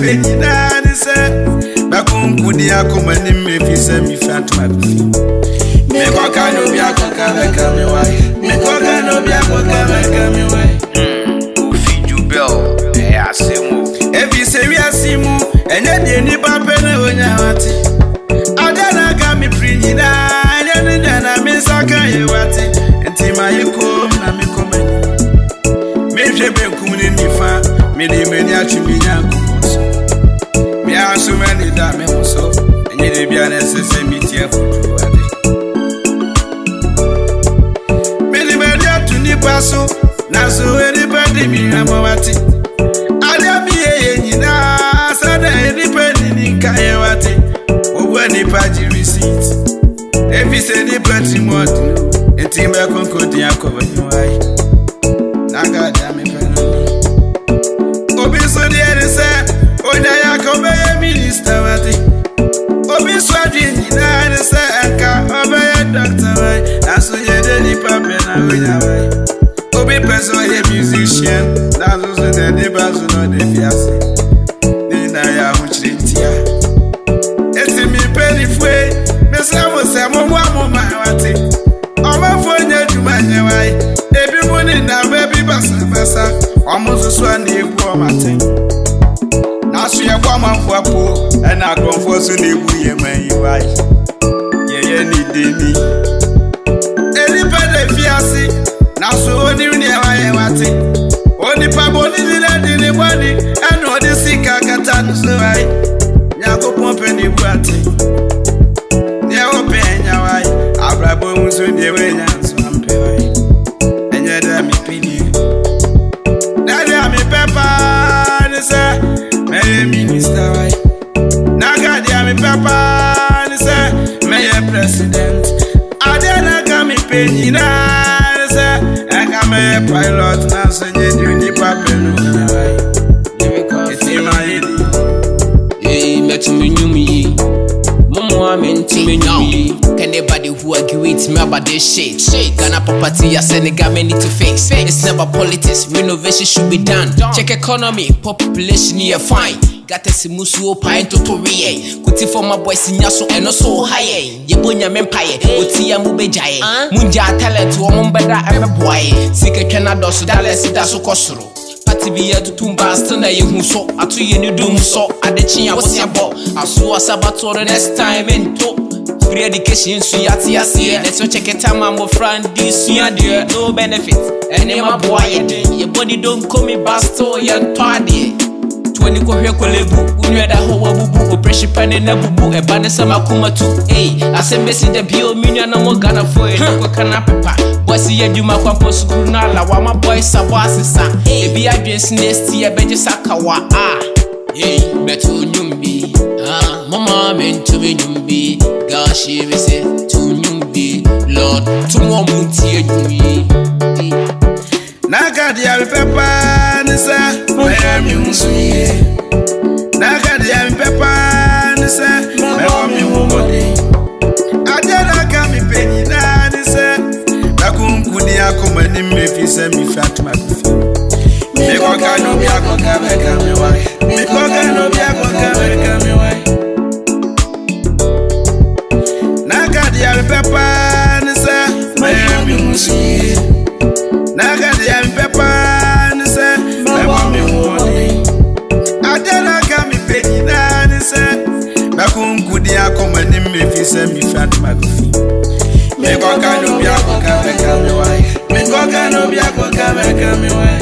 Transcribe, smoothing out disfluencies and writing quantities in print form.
penny na say Bakum kudia kuma ni me fi say mi fat ma fi Me ko ka no bia ko ka be ka me wai Me ko ka no bia ko ka be ka me wai Ufi jubel e asemu E fi se wi asimu enye de ni ba pe na onya wati Adana ka mi prinyi na enye ni na me saka ye wati enti ma ye ko na me ko me je be kum ni nifa me de me ni atumi nya ko so me aso me ni da me so enye de bia na sese mi tie futu ade me ni me dia tu ni paso na so anybody mi amawati ade mi ye nyina sada anybody ni kai wati owo ni paji receipt if you say the pretty much enti me konko dia ko bani wai naga da me pena obi so dia say oda ya ko be minister wati obi so adini na say enka obe doctor wai aso ye de ni pape na onya wai obi person ye musician na so de de bazo no de fiase ni na ya hu chiritia eti mi peni fue me say mo ma wati omo fo nya duma nya wai ebi mo ni na baby basa omo so ande ebu o maten na so ye kwa manfo apo e na akonfo so na ebu ye man yi wai ye ni deni eri pede fiasi na so oni ni e wai wati oni pa boni ni boni eno odi sika kata no so wai nya ko pompe ni buati ne o pe nya wai abrabo mu so de we nya so ampe wai enye da mi pini na da mi pepa ni say me minister wai na ga dia mi pepa ni say me president ade na ga mi peni na say I ga me pilot na so je di ni papelu na wai eti ma yedi met me nyumi Momo amenti me nyumi Can anybody who agree with me about this shit? Ghana property, Senegal me need to fix. It's never politics, renovation should be done. Check economy, population here fine. Got a simusu pine to Torie. Kuti for my boys in Yaso and also high. Yebunya Mempire, Utia Mubejaye. Munja talent, woman better ever boy. Sika Canada, so Dallas, that's so costro. Patibia to Tumbasta, na you so, atu ye new doom so, Adechia was your ball. I saw a sabato the next time in top. Free education, so yati asi. Let's check it out, my friend. This year, dear, no benefit. And my boy, your body don't call me basto, young party. 20 ko hwe kolebu, unwe da ho wabubu, operation pane na bubu, e bane sama kuma tu. Hey, asembesi de bio minya na mo Ghana for e ko kana pepa. Boys ye djuma kwa po school na la wa my boys sabo asesa. E bi adwens next year beje sakawa ah. Hey, beto nyumbi. Ah, mama mento me nyumbi. Gashi we say to nyumbi. Lord, to mo munti nyumbi. Nagadi ya pepa nisa Miami unsuye Nagadi ya pepa nisa Miami umode Adela kami penyi na nisa Nakumkuni yako mani mefisa mifatu makufi Mikoka nobi yako kabeka miwai Mikoka nobi yako kabeka miwai Nagadi ya pepa nisa Miami unsuye Nagadi ya pepa nise Mewami mwone Adela kami penyi na nise Bakumkudi yako mani mefisa mifatu makufi Mikoka nobi yako kabeka miwai Mikoka nobi yako kabeka miwai